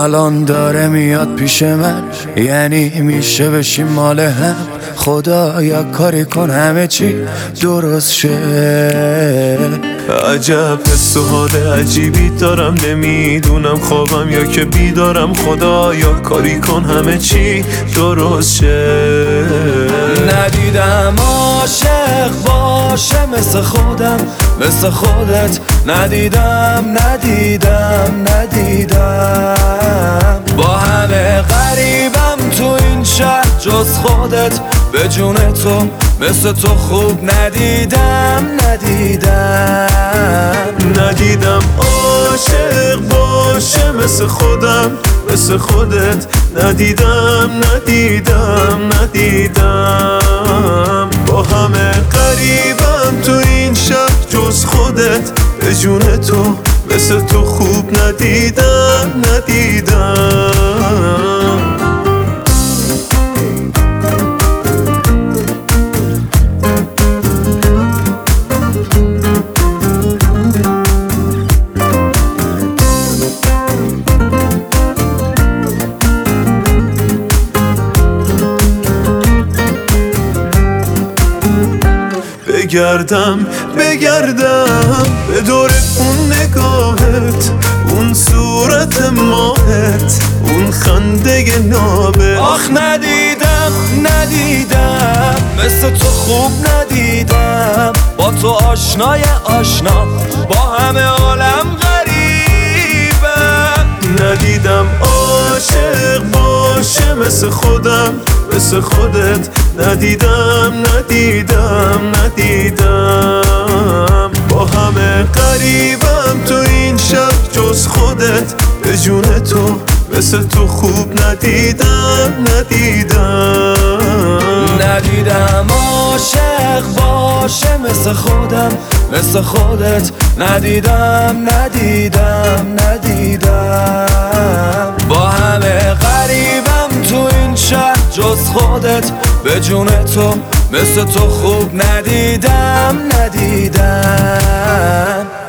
الان داره میاد پیش من، یعنی میشه بشیم مال هم. خدا یا کاری کن همه چی درست شه. عجب حس و حال عجیبی دارم، نمیدونم خوابم یا که بیدارم. خدا یا کاری کن همه چی درست شه. ندیدم عاشق باشه مثل خودم، مثل خودت ندیدم با همه غریبم تو این شهر جز خودت، به جون تو مثل تو خوب ندیدم عاشق باشه مثل خودم، مثل خودت ندیدم با همه قریبم تو این شهر جز خودت، به جون تو مثل تو خوب ندیدم بگردم به دور اون نگاهت، اون صورت ماهت، اون خنده نابت. آخ ندیدم مثل تو خوب ندیدم، با تو آشنای آشنا با همه عالم غریبم. ندیدم عاشق باشه مثل خودم، مثل خودت ندیدم با همه قریبم تو این شب جز خودت، به جون تو مثل تو خوب ندیدم عاشق باشه مثل خودم، مثل خودت ندیدم با همه غریبم تو این شهر جز خودت، به جون تو مثل تو خوب ندیدم